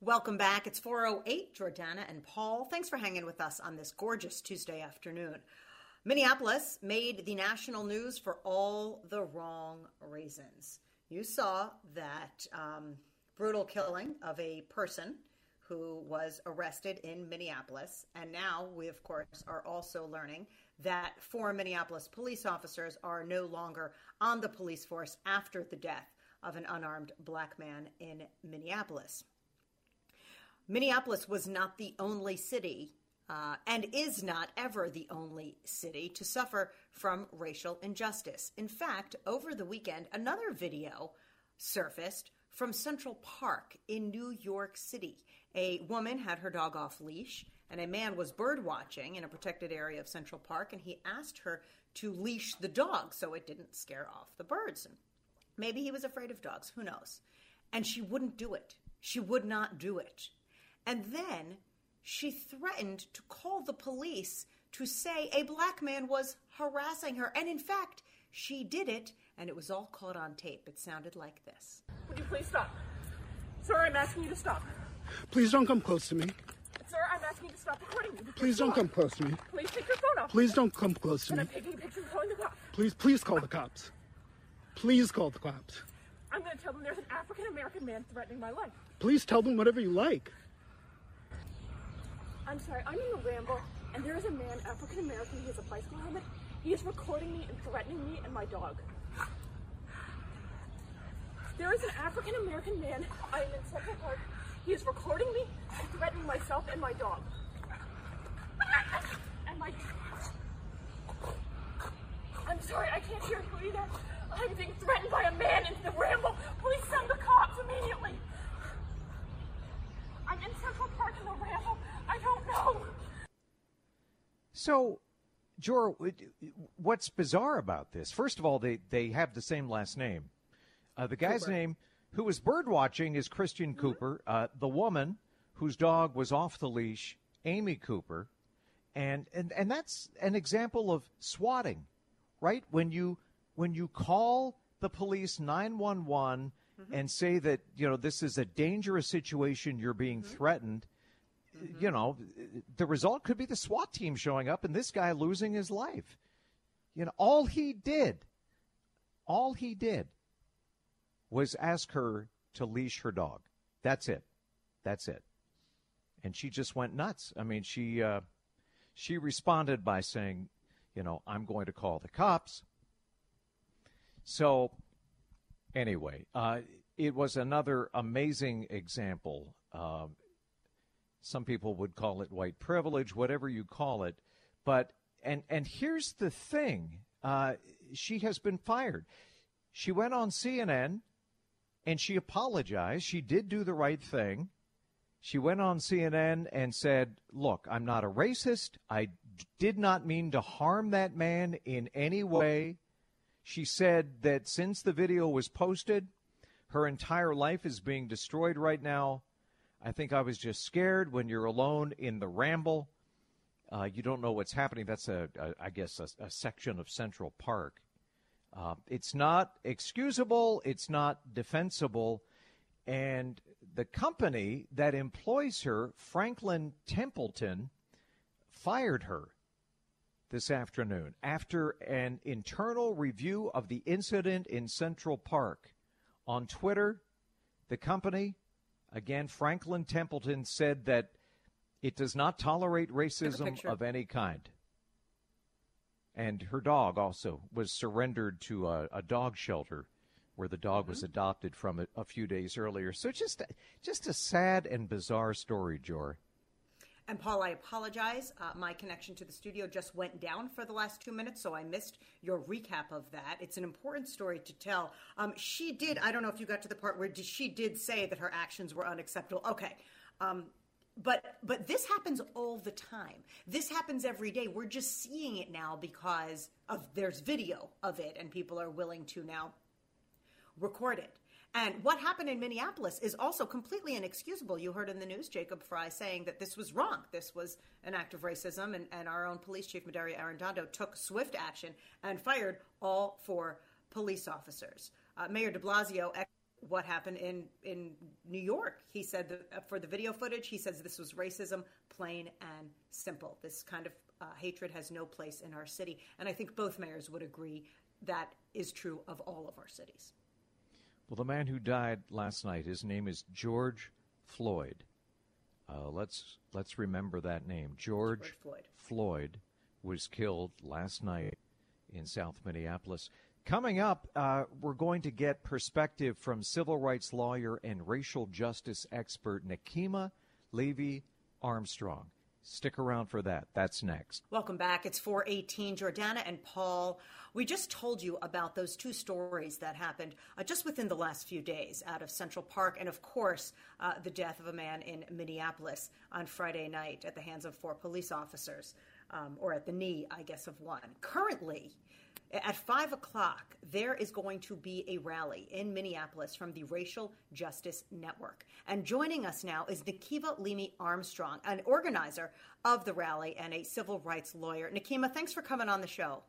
Welcome back. It's 4:08, Jordana and Paul. Thanks for hanging with us on this gorgeous Tuesday afternoon. Minneapolis made the national news for all the wrong reasons. You saw that brutal killing of a person who was arrested in Minneapolis. And now we, of course, are also learning that 4 Minneapolis police officers are no longer on the police force after the death of an unarmed black man in Minneapolis. Minneapolis was not the only city and is not ever the only city to suffer from racial injustice. In fact, over the weekend, another video surfaced from Central Park in New York City. A woman had her dog off leash, and a man was bird watching in a protected area of Central Park, and he asked her to leash the dog so it didn't scare off the birds. And maybe he was afraid of dogs, who knows? And she wouldn't do it. She would not do it. And then she threatened to call the police to say a black man was harassing her. And in fact, she did it, and it was all caught on tape. It sounded like this. Would you please stop? Sir, I'm asking you to stop. Please don't come close to me. Sir, I'm asking you to stop recording me. Please don't come close to me. Please take your phone off. Please don't come close to me. I'm taking pictures and calling the cops. Please call the cops. Please call the cops. I'm going to tell them there's an African-American man threatening my life. Please tell them whatever you like. I'm sorry, I'm in the Ramble, and there is a man, African-American, he has a bicycle helmet. He is recording me and threatening me and my dog. There is an African-American man, I am in Central Park. He is recording me and threatening myself and my dog. And my... I'm sorry, I can't hear you either. I'm being threatened by a man in the Ramble. Please send the cops immediately. I'm in Central Park in the Ramble. I don't know. So, Jor, what's bizarre about this? First of all, they have the same last name. The guy's Cooper. name, who was bird watching, is Christian Cooper. The woman whose dog was off the leash, Amy Cooper. And that's an example of swatting, right? When you call the police 911 and say that, this is a dangerous situation, you're being threatened, the result could be the SWAT team showing up and this guy losing his life. All he did was ask her to leash her dog. That's it. And she just went nuts. I mean, she responded by saying, I'm going to call the cops. So anyway, it was another amazing example. Some people would call it white privilege, whatever you call it. But, and here's the thing, she has been fired. She went on CNN and she apologized. She did do the right thing. She went on CNN and said, look, I'm not a racist. I did not mean to harm that man in any way. She said that since the video was posted, her entire life is being destroyed right now. I think I was just scared. When you're alone in the Ramble, you don't know what's happening. That's, I guess, a section of Central Park. It's not excusable. It's not defensible. And the company that employs her, Franklin Templeton, fired her this afternoon after an internal review of the incident in Central Park. On Twitter, the company, again, Franklin Templeton, said that it does not tolerate racism of any kind. And her dog also was surrendered to a dog shelter where the dog was adopted from a few days earlier. So just a sad and bizarre story, Jor. And Paul, I apologize. My connection to the studio just went down for the last 2 minutes, so I missed your recap of that. It's an important story to tell. She did, I don't know if you got to the part where she did say that her actions were unacceptable. Okay. But this happens all the time. This happens every day. We're just seeing it now because there's video of it and people are willing to now record it. And what happened in Minneapolis is also completely inexcusable. You heard in the news Jacob Fry saying that this was wrong. This was an act of racism, and our own police chief, Medaria Arradondo, took swift action and fired all 4 police officers. Mayor de Blasio what happened in New York. He said that for the video footage, he says this was racism, plain and simple. This kind of hatred has no place in our city. And I think both mayors would agree that is true of all of our cities. Well, the man who died last night, his name is George Floyd. Let's remember that name. George Floyd was killed last night in South Minneapolis. Coming up, we're going to get perspective from civil rights lawyer and racial justice expert Nekima Levy Armstrong. Stick around for that. That's next. Welcome back. It's 4:18. Jordana and Paul, we just told you about those two stories that happened just within the last few days out of Central Park, and of course, the death of a man in Minneapolis on Friday night at the hands of 4 police officers, or at the knee, I guess, of one. Currently, at 5 o'clock, there is going to be a rally in Minneapolis from the Racial Justice Network. And joining us now is Nekima Levy Armstrong, an organizer of the rally and a civil rights lawyer. Nekima, thanks for coming on the show.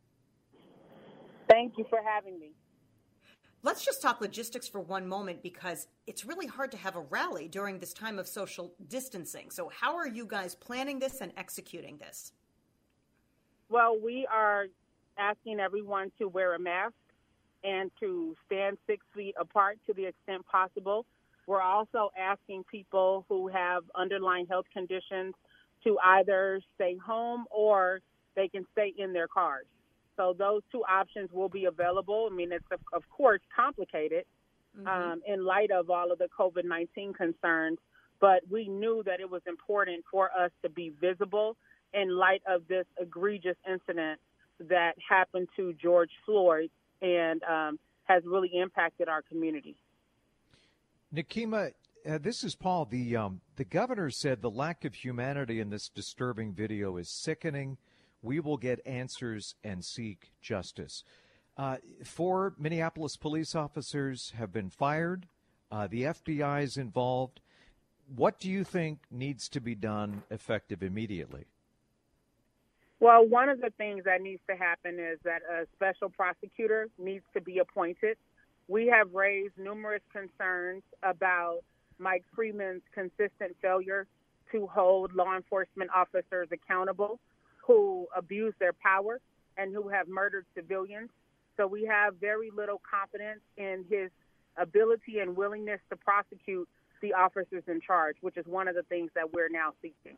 Thank you for having me. Let's just talk logistics for one moment, because it's really hard to have a rally during this time of social distancing. So how are you guys planning this and executing this? Well, we are asking everyone to wear a mask and to stand 6 feet apart to the extent possible. We're also asking people who have underlying health conditions to either stay home or they can stay in their cars. So those 2 options will be available. I mean, it's, of course, complicated in light of all of the COVID-19 concerns, but we knew that it was important for us to be visible in light of this egregious incident that happened to George Floyd and has really impacted our community. Nekima, this is Paul. The governor said the lack of humanity in this disturbing video is sickening. We will get answers and seek justice. 4 Minneapolis police officers have been fired. The FBI is involved. What do you think needs to be done effective immediately? Well, one of the things that needs to happen is that a special prosecutor needs to be appointed. We have raised numerous concerns about Mike Freeman's consistent failure to hold law enforcement officers accountable who abuse their power and who have murdered civilians. So we have very little confidence in his ability and willingness to prosecute the officers in charge, which is one of the things that we're now seeking.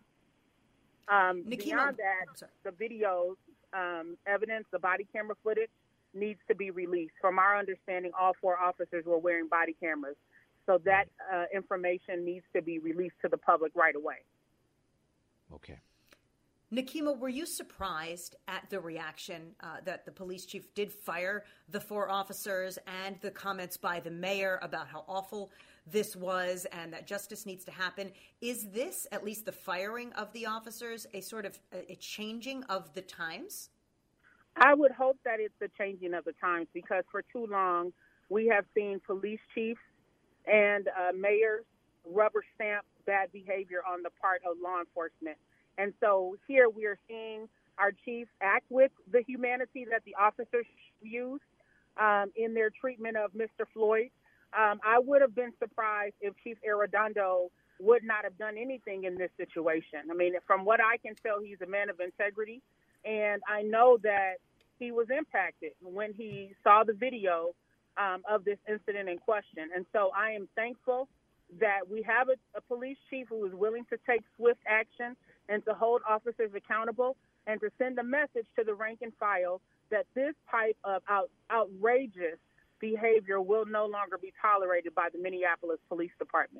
Beyond that, the videos, evidence, the body camera footage needs to be released. From our understanding, all 4 officers were wearing body cameras. So that information needs to be released to the public right away. Okay. Nekima, were you surprised at the reaction that the police chief did fire the 4 officers and the comments by the mayor about how awful this was and that justice needs to happen? Is this, at least the firing of the officers, a sort of a changing of the times? I would hope that it's the changing of the times, because for too long we have seen police chiefs and mayors rubber stamp bad behavior on the part of law enforcement. And so here we are seeing our chiefs act with the humanity that the officers used in their treatment of Mr. Floyd. I would have been surprised if Chief Arredondo would not have done anything in this situation. I mean, from what I can tell, he's a man of integrity. And I know that he was impacted when he saw the video of this incident in question. And so I am thankful that we have a police chief who is willing to take swift action and to hold officers accountable and to send a message to the rank and file that this type of outrageous behavior will no longer be tolerated by the Minneapolis Police Department.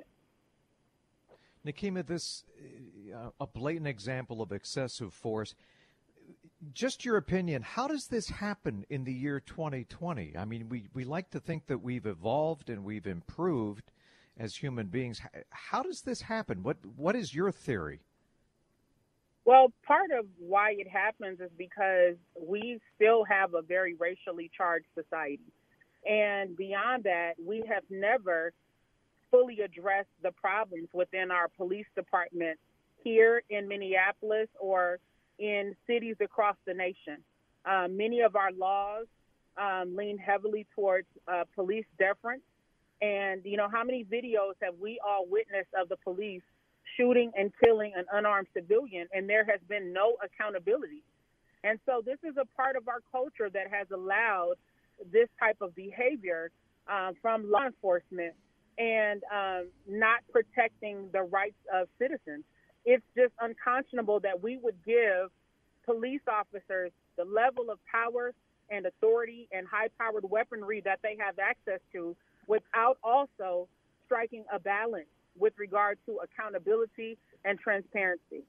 Nekima, this a blatant example of excessive force. Just your opinion, how does this happen in the year 2020? I mean, we like to think that we've evolved and we've improved as human beings. How does this happen? What is your theory? Well, part of why it happens is because we still have a very racially charged society. And beyond that, we have never fully addressed the problems within our police department here in Minneapolis or in cities across the nation. Many of our laws lean heavily towards police deference. And, how many videos have we all witnessed of the police shooting and killing an unarmed civilian, and there has been no accountability? And so this is a part of our culture that has allowed this type of behavior from law enforcement and not protecting the rights of citizens. It's just unconscionable that we would give police officers the level of power and authority and high-powered weaponry that they have access to without also striking a balance with regard to accountability and transparency.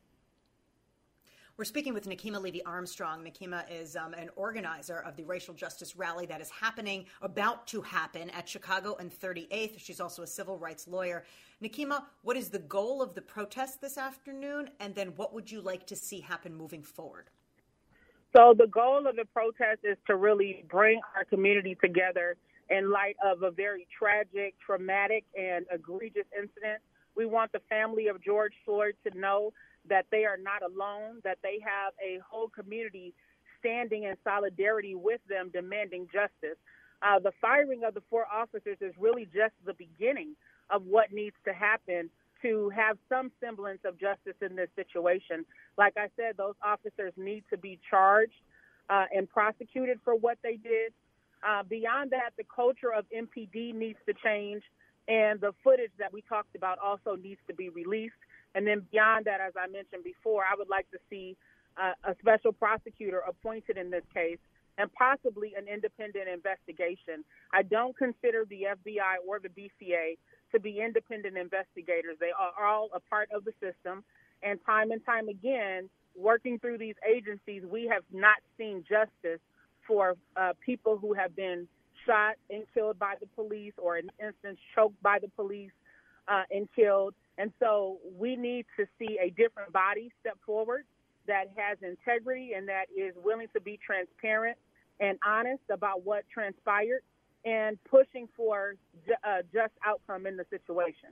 We're speaking with Nekima Levy-Armstrong. Nekima is an organizer of the racial justice rally that is about to happen at Chicago and 38th. She's also a civil rights lawyer. Nekima, what is the goal of the protest this afternoon? And then what would you like to see happen moving forward? So the goal of the protest is to really bring our community together in light of a very tragic, traumatic, and egregious incident. We want the family of George Floyd to know that they are not alone, that they have a whole community standing in solidarity with them, demanding justice. The firing of the 4 officers is really just the beginning of what needs to happen to have some semblance of justice in this situation. Like I said, those officers need to be charged and prosecuted for what they did. Beyond that, the culture of MPD needs to change, and the footage that we talked about also needs to be released. And then beyond that, as I mentioned before, I would like to see a special prosecutor appointed in this case and possibly an independent investigation. I don't consider the FBI or the BCA to be independent investigators. They are all a part of the system. And time again, working through these agencies, we have not seen justice for people who have been shot and killed by the police, or in instance choked by the police and killed. And so we need to see a different body step forward that has integrity and that is willing to be transparent and honest about what transpired and pushing for a just outcome in the situation.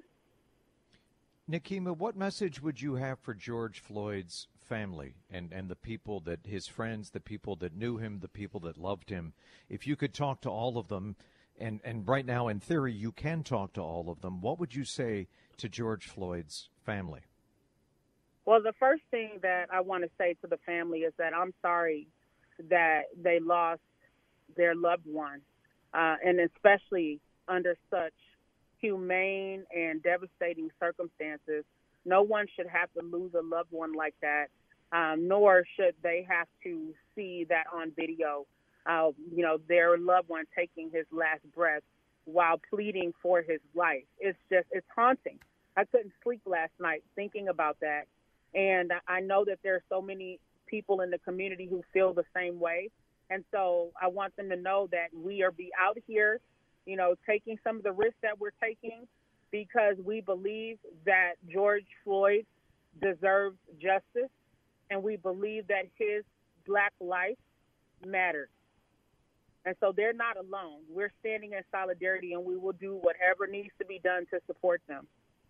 Nekima, what message would you have for George Floyd's family and the people that his friends, the people that knew him, the people that loved him? If you could talk to all of them, and right now in theory you can talk to all of them, what would you say to George Floyd's family? Well, the first thing that I want to say to the family is that I'm sorry that they lost their loved one, and especially under such humane and devastating circumstances. No one should have to lose a loved one like that, nor should they have to see that on video, their loved one taking his last breath while pleading for his life. It's haunting. I couldn't sleep last night thinking about that. And I know that there are so many people in the community who feel the same way. And so I want them to know that we are out here, taking some of the risks that we're taking because we believe that George Floyd deserves justice, and we believe that his Black life matters. And so they're not alone. We're standing in solidarity, and we will do whatever needs to be done to support them.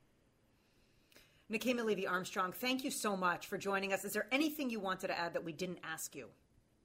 Nekima Levy-Armstrong, thank you so much for joining us. Is there anything you wanted to add that we didn't ask you?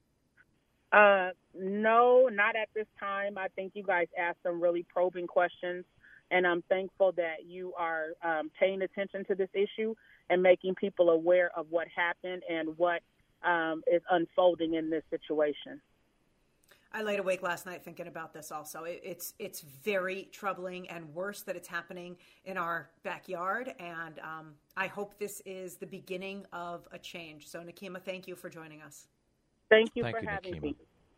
No, not at this time. I think you guys asked some really probing questions, and I'm thankful that you are paying attention to this issue and making people aware of what happened and what is unfolding in this situation. I laid awake last night thinking about this also. It's very troubling and worse that it's happening in our backyard. And I hope this is the beginning of a change. So, Nekima, thank you for joining us. Thank you for having me.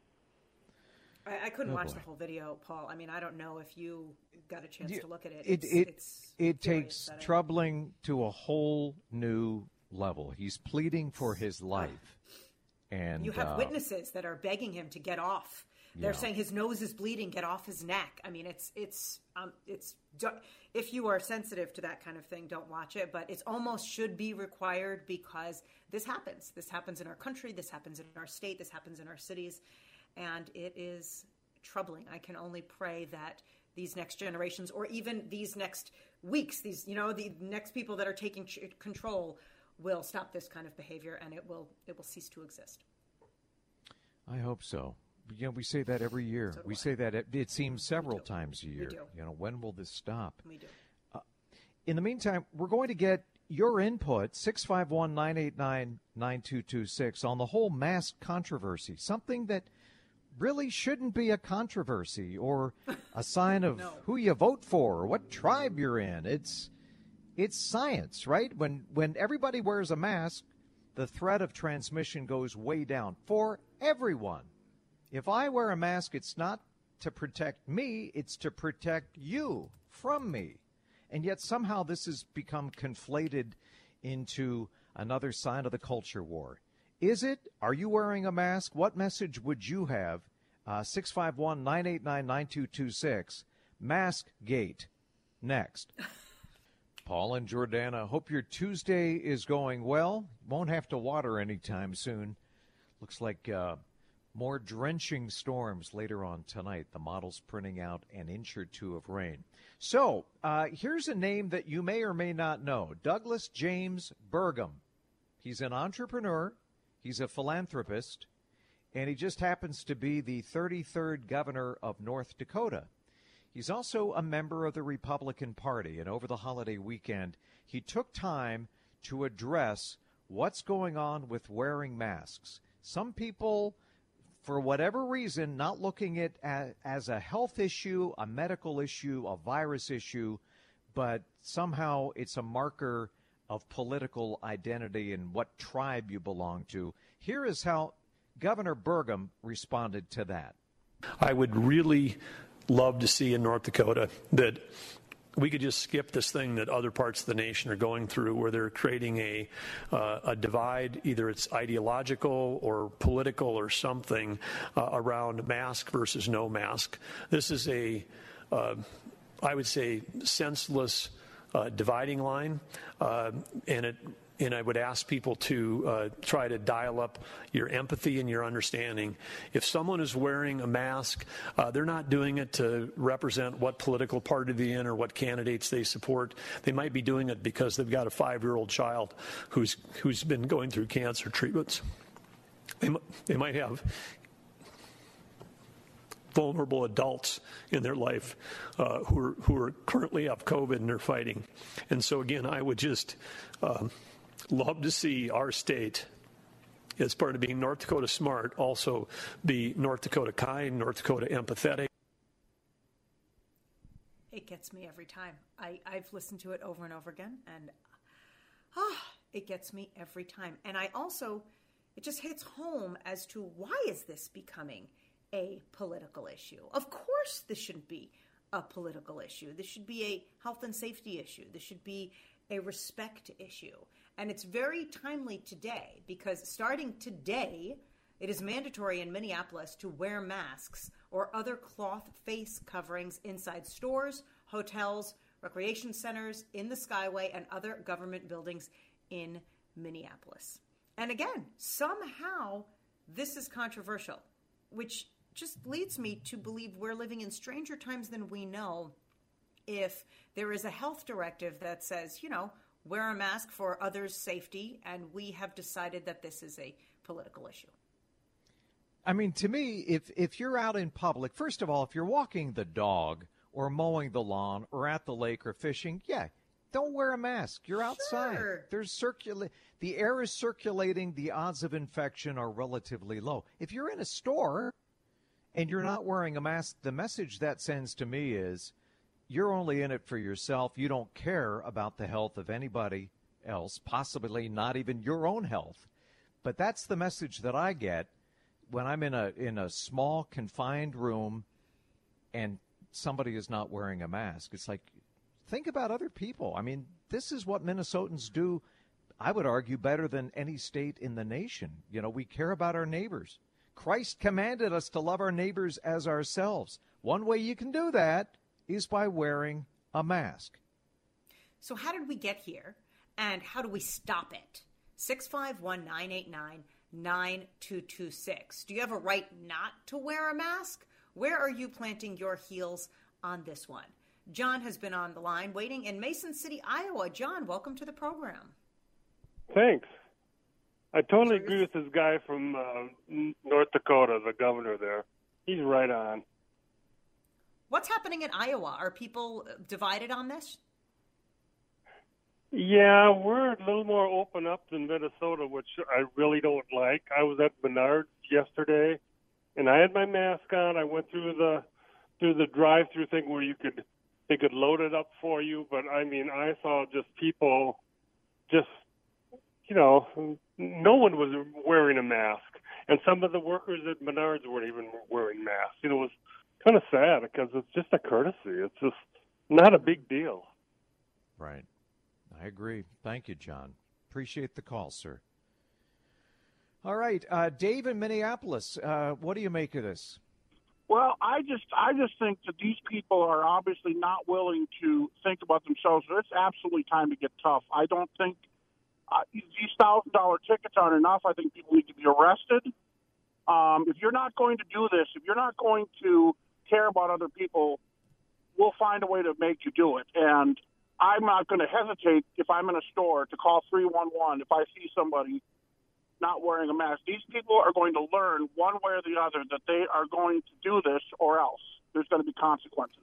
I couldn't watch the whole video, Paul. I mean, I don't know if you got a chance to look at it. It takes troubling to a whole new level. He's pleading for his life. And you have witnesses that are begging him to get off. They're saying his nose is bleeding, get off his neck. I mean, it's if you are sensitive to that kind of thing, don't watch it. But it almost should be required because this happens. This happens in our country. This happens in our state. This happens in our cities. And it is troubling. I can only pray that these next generations, or even these next weeks, the next people that are taking control will stop this kind of behavior, and it will cease to exist. I hope so. we say that every year. So do we I. say that it seems several titimes a year. do. When will this stop? We do. In the meantime, we're going to get your input, 651-989-9226, on the whole mask controversy, something that really shouldn't be a controversy or a sign of who you vote for or what tribe you're in. It's science, right? When everybody wears a mask, the threat of transmission goes way down for everyone. If I wear a mask, it's not to protect me, it's to protect you from me. And yet somehow this has become conflated into another side of the culture war. Is it? Are you wearing a mask? What message would you have? 651-989-9226. Maskgate. Next. Paul and Jordana, hope your Tuesday is going well. Won't have to water anytime soon. Looks like more drenching storms later on tonight. The model's printing out an inch or two of rain. So here's a name that you may or may not know. Douglas James Burgum. He's an entrepreneur. He's a philanthropist. And he just happens to be the 33rd governor of North Dakota. He's also a member of the Republican Party. And over the holiday weekend, he took time to address what's going on with wearing masks. Some people, for whatever reason, not looking at it as a health issue, a medical issue, a virus issue, but somehow it's a marker of political identity and what tribe you belong to. Here is how Governor Burgum responded to that. I would really love to see in North Dakota that we could just skip this thing that other parts of the nation are going through, where they're creating a divide, either it's ideological or political or something, around mask versus no mask. This is I would say, senseless dividing line, and I would ask people to try to dial up your empathy and your understanding. If someone is wearing a mask, they're not doing it to represent what political party they're in or what candidates they support. They might be doing it because they've got a 5-year-old child who's been going through cancer treatments. They might have vulnerable adults in their life who are currently have COVID and they're fighting. And so, again, I would just love to see our state, as part of being North Dakota smart, also be North Dakota kind, North Dakota empathetic. It gets me every time. I've listened to it over and over again, and it gets me every time. And it just hits home as to why is this becoming a political issue. Of course this shouldn't be a political issue. This should be a health and safety issue. This should be a respect issue. And it's very timely today because starting today, it is mandatory in Minneapolis to wear masks or other cloth face coverings inside stores, hotels, recreation centers, in the Skyway, and other government buildings in Minneapolis. And again, somehow this is controversial, which just leads me to believe we're living in stranger times than we know if there is a health directive that says, wear a mask for others' safety, and we have decided that this is a political issue. I mean, to me, if you're out in public, first of all, if you're walking the dog or mowing the lawn or at the lake or fishing, don't wear a mask. You're outside. Sure. The air is circulating. The odds of infection are relatively low. If you're in a store and you're not wearing a mask, the message that sends to me is you're only in it for yourself. You don't care about the health of anybody else, possibly not even your own health. But that's the message that I get when I'm in a small, confined room and somebody is not wearing a mask. It's like, think about other people. I mean, this is what Minnesotans do, I would argue, better than any state in the nation. We care about our neighbors. Christ commanded us to love our neighbors as ourselves. One way you can do that is by wearing a mask. So how did we get here, and how do we stop it? 651-989-9226. Do you have a right not to wear a mask? Where are you planting your heels on this one? John has been on the line waiting in Mason City, Iowa. John, welcome to the program. Thanks. I totally agree with this guy from North Dakota, the governor there. He's right on. What's happening in Iowa? Are people divided on this? Yeah, we're a little more open up than Minnesota, which I really don't like. I was at Menards yesterday, and I had my mask on. I went through the drive-through thing where they could load it up for you, but I mean, I saw just people, no one was wearing a mask, and some of the workers at Menards weren't even wearing masks. It was kind of sad because it's just a courtesy. It's just not a big deal. Right. I agree. Thank you, John. Appreciate the call, sir. All right. Dave in Minneapolis, what do you make of this? Well, I just think that these people are obviously not willing to think about themselves. It's absolutely time to get tough. I don't think these $1,000 tickets aren't enough. I think people need to be arrested. If you're not going to do this, if you're not going to care about other people, we'll find a way to make you do it. And I'm not going to hesitate if I'm in a store to call 311 if I see somebody not wearing a mask. These people are going to learn one way or the other that they are going to do this or else. There's going to be consequences.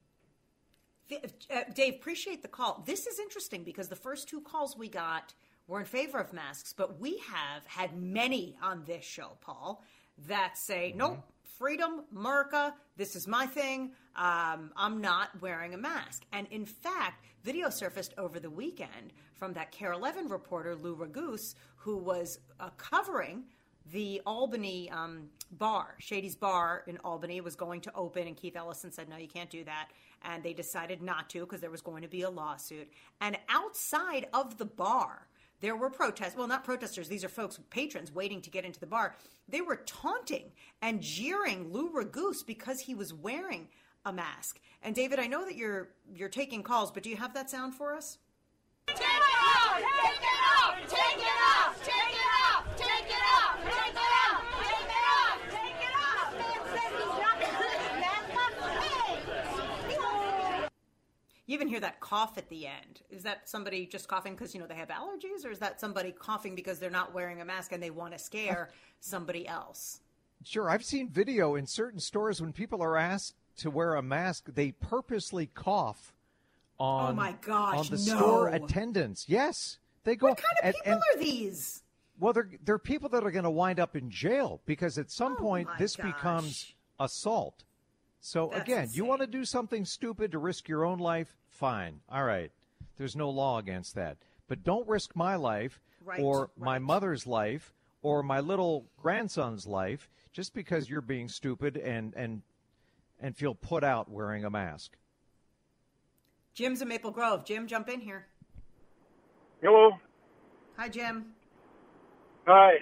Dave, appreciate the call. This is interesting because the first two calls we got were in favor of masks, but we have had many on this show, Paul, that say, nope, freedom, America, this is my thing. I'm not wearing a mask. And in fact, video surfaced over the weekend from that KARE 11 reporter, Lou Raguse, who was covering the Albany bar. Shady's Bar in Albany was going to open, and Keith Ellison said, no, you can't do that. And they decided not to because there was going to be a lawsuit. And outside of the bar, there were protests. Well, not protesters. These are folks, patrons, waiting to get into the bar. They were taunting and jeering Lou Raguse because he was wearing a mask. And David, I know that you're taking calls, but do you have that sound for us? Take it off! Take it off! Take it off! Take it off! Take it off! Take it off! Take it off! Take it off! Man said he's not going to put his mask on. Hey! You even hear that cough at the end. Is that somebody just coughing because, they have allergies? Or is that somebody coughing because they're not wearing a mask and they want to scare somebody else? Sure. I've seen video in certain stores when people are asked to wear a mask, they purposely cough on, oh my gosh, on the store attendants. Yes. They go. What kind of people are these? Well, they're people that are going to wind up in jail because at some point this gosh. becomes assault. So That's again, insane. you want to do something stupid to risk your own life? Fine. All right. There's no law against that. But don't risk my life or my mother's life or my little grandson's life just because you're being stupid and feel put out wearing a mask. Jim's in Maple Grove. Jim, jump in here. Hello. Hi, Jim. Hi.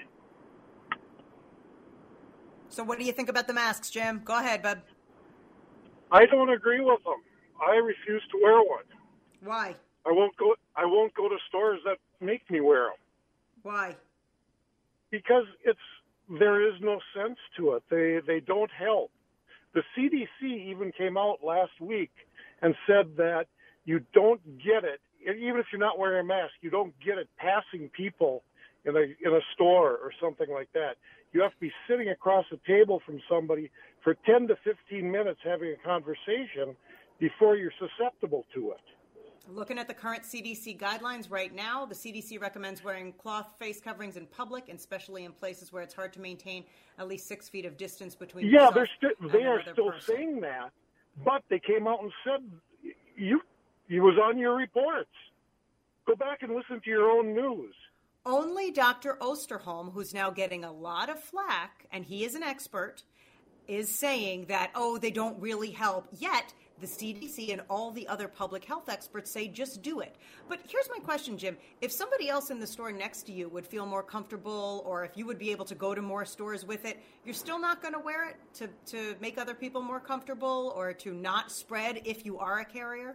So what do you think about the masks, Jim? Go ahead, bud. I don't agree with them. I refuse to wear one. Why? I won't go to stores that make me wear them. Why? Because there is no sense to it. They don't help. The CDC even came out last week and said that you don't get it, even if you're not wearing a mask, you don't get it passing people in a store or something like that. You have to be sitting across the table from somebody for 10 to 15 minutes having a conversation before you're susceptible to it. Looking at the current CDC guidelines right now, the CDC recommends wearing cloth face coverings in public, and especially in places where it's hard to maintain at least 6 feet of distance between yourself and they are another still person. saying that, but they came out and said it was on your reports. Go back and listen to your own news. Only Dr. Osterholm, who's now getting a lot of flack, and he is an expert, is saying that, they don't really help. Yet, the CDC and all the other public health experts say just do it. But here's my question, Jim. If somebody else in the store next to you would feel more comfortable, or if you would be able to go to more stores with it, you're still not going to wear it to make other people more comfortable or to not spread if you are a carrier?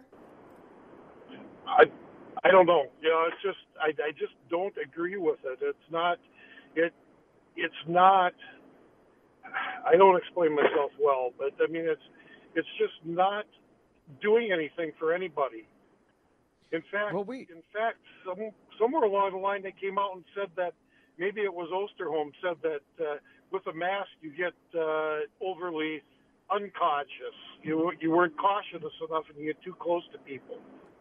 I don't know. It's just I just don't agree with it. It's not. I don't explain myself well, but I mean it's just not doing anything for anybody. In fact, somewhere along the line they came out and said that maybe it was Osterholm, said that with a mask you get overly unconscious. You weren't cautious enough, and you get too close to people.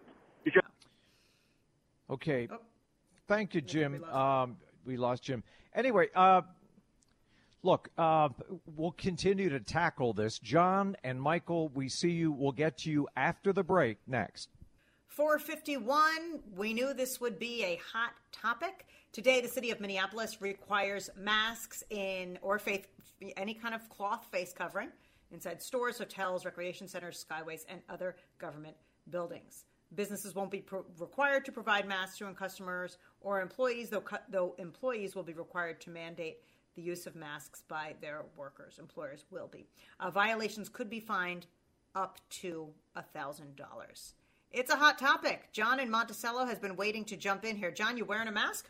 Okay. Thank you, Jim. We lost Jim. Anyway, look, we'll continue to tackle this. John and Michael, we see you. We'll get to you after the break next. 4:51, we knew this would be a hot topic. Today, the city of Minneapolis requires masks or any kind of cloth face covering inside stores, hotels, recreation centers, skyways, and other government buildings. Businesses won't be required to provide masks to customers or employees, though employees will be required to mandate the use of masks by their workers. Employers will be. Violations could be fined up to $1,000. It's a hot topic. John in Monticello has been waiting to jump in here. John, you wearing a mask?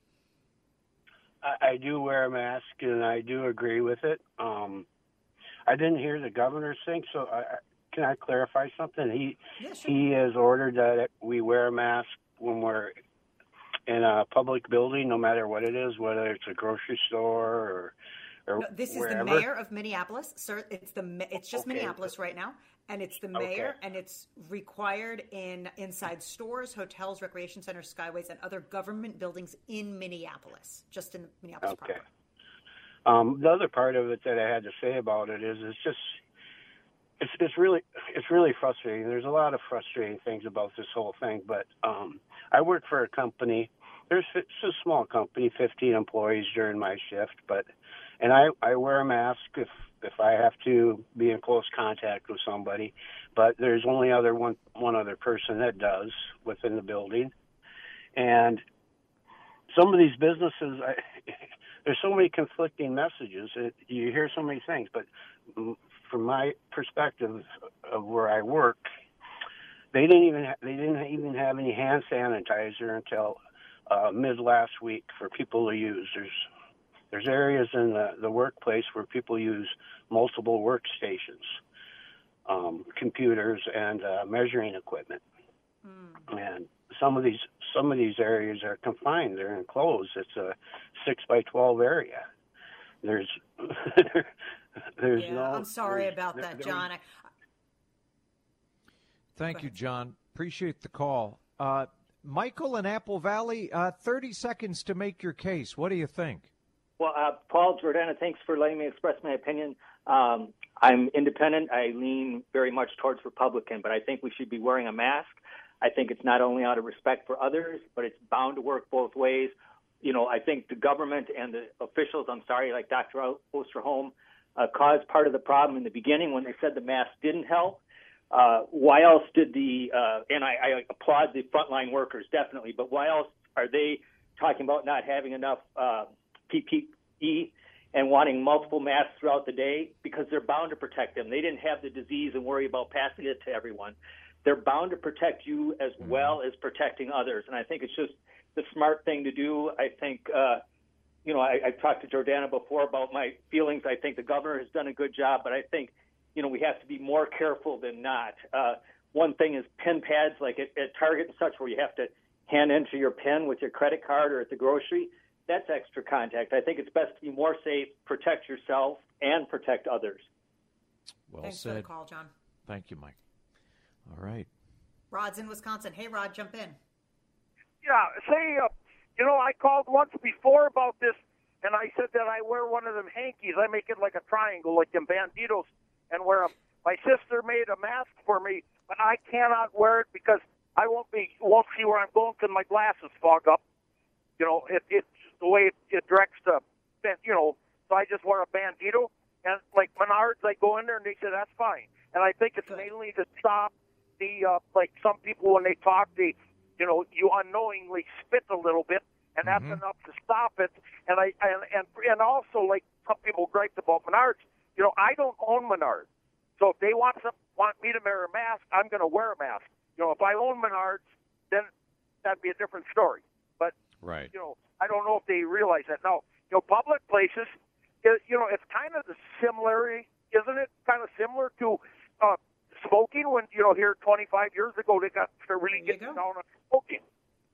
I do wear a mask, and I do agree with it. I didn't hear the governor's thing, so can I clarify something? He has ordered that we wear a mask when we're in a public building, no matter what it is, whether it's a grocery store or no, this wherever. Is the mayor of Minneapolis, sir. It's just Minneapolis right now, and it's the mayor, and it's required inside stores, hotels, recreation centers, skyways, and other government buildings in Minneapolis, just in Minneapolis proper. The other part of it that I had to say about it is it's really frustrating. There's a lot of frustrating things about this whole thing, but I work for a company. It's a small company, 15 employees during my shift, and I wear a mask if I have to be in close contact with somebody, but there's only one other person that does within the building. And some of these businesses, there's so many conflicting messages. You hear so many things, but from my perspective of where I work, they didn't even have any hand sanitizer until mid last week for people to use. There's areas in the workplace where people use multiple workstations, computers, and measuring equipment. And some of these areas are confined. They're enclosed. It's a 6x12 area. There's no. I'm sorry about that, John. Thank you, John. Appreciate the call. Michael in Apple Valley, 30 seconds to make your case. What do you think? Well, Paul, Jordana, thanks for letting me express my opinion. I'm independent. I lean very much towards Republican, but I think we should be wearing a mask. I think it's not only out of respect for others, but it's bound to work both ways. You know, I think the government and the officials, like Dr. Osterholm, caused part of the problem in the beginning when they said the mask didn't help. Why else did and I applaud the frontline workers, definitely, but why else are they talking about not having enough PPE and wanting multiple masks throughout the day? Because they're bound to protect them. They didn't have the disease and worry about passing it to everyone. They're bound to protect you as well as protecting others. And I think it's just the smart thing to do. I think, I've talked to Jordana before about my feelings. I think the governor has done a good job, but I think, we have to be more careful than not. One thing is pin pads, like at Target and such, where you have to hand into your pin with your credit card or at the grocery. That's extra contact. I think it's best to be more safe, protect yourself, and protect others. Well Thanks said. for the call, John. Thank you, Mike. All right. Rod's in Wisconsin. Hey, Rod, jump in. Yeah, I called once before about this, and I said that I wear one of them hankies. I make it like a triangle, like them Banditos, and wear them. My sister made a mask for me, but I cannot wear it because I won't see where I'm going because my glasses fog up. It's the way it directs the, so I just wear a Bandito. And like Menards, I go in there and they say that's fine. And I think it's mainly to stop the, like some people when they talk, you unknowingly spit a little bit, and that's enough to stop it. And and also, like some people griped about Menards, I don't own Menards. So if they want me to wear a mask, I'm going to wear a mask. If I own Menards, then that'd be a different story. But, right. I don't know if they realize that. Now, public places, it's kind of similar, isn't it? Kind of similar to smoking when, here 25 years ago, they got to really get down on smoking.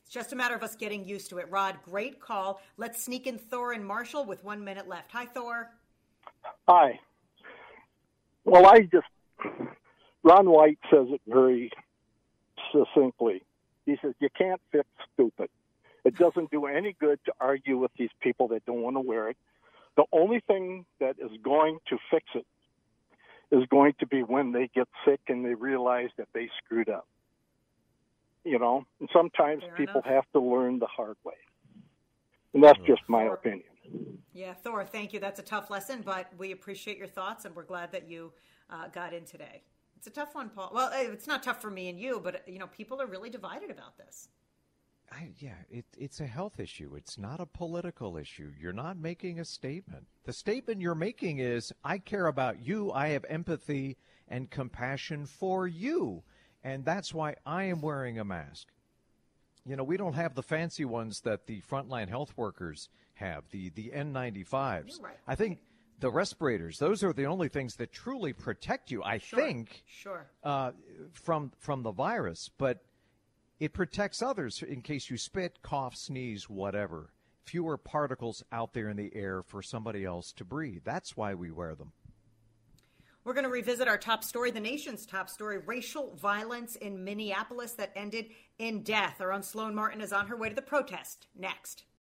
It's just a matter of us getting used to it. Rod, great call. Let's sneak in Thor and Marshall with 1 minute left. Hi, Thor. Hi. Well, Ron White says it very succinctly. He says, you can't fix stupid. It doesn't do any good to argue with these people that don't want to wear it. The only thing that is going to fix it is going to be when they get sick and they realize that they screwed up. You know, and sometimes people have to learn the hard way. And that's just my opinion. Yeah, Thor, thank you. That's a tough lesson, but we appreciate your thoughts, and we're glad that you got in today. It's a tough one, Paul. Well, it's not tough for me and you, but, people are really divided about this. It's a health issue. It's not a political issue. You're not making a statement. The statement you're making is, I care about you. I have empathy and compassion for you. And that's why I am wearing a mask. We don't have the fancy ones that the frontline health workers have, the N95s. Right. I think the respirators, those are the only things that truly protect you, I think, from the virus. But it protects others in case you spit, cough, sneeze, whatever. Fewer particles out there in the air for somebody else to breathe. That's why we wear them. We're going to revisit our top story, the nation's top story, racial violence in Minneapolis that ended in death. Our own Sloan Martin is on her way to the protest. Next.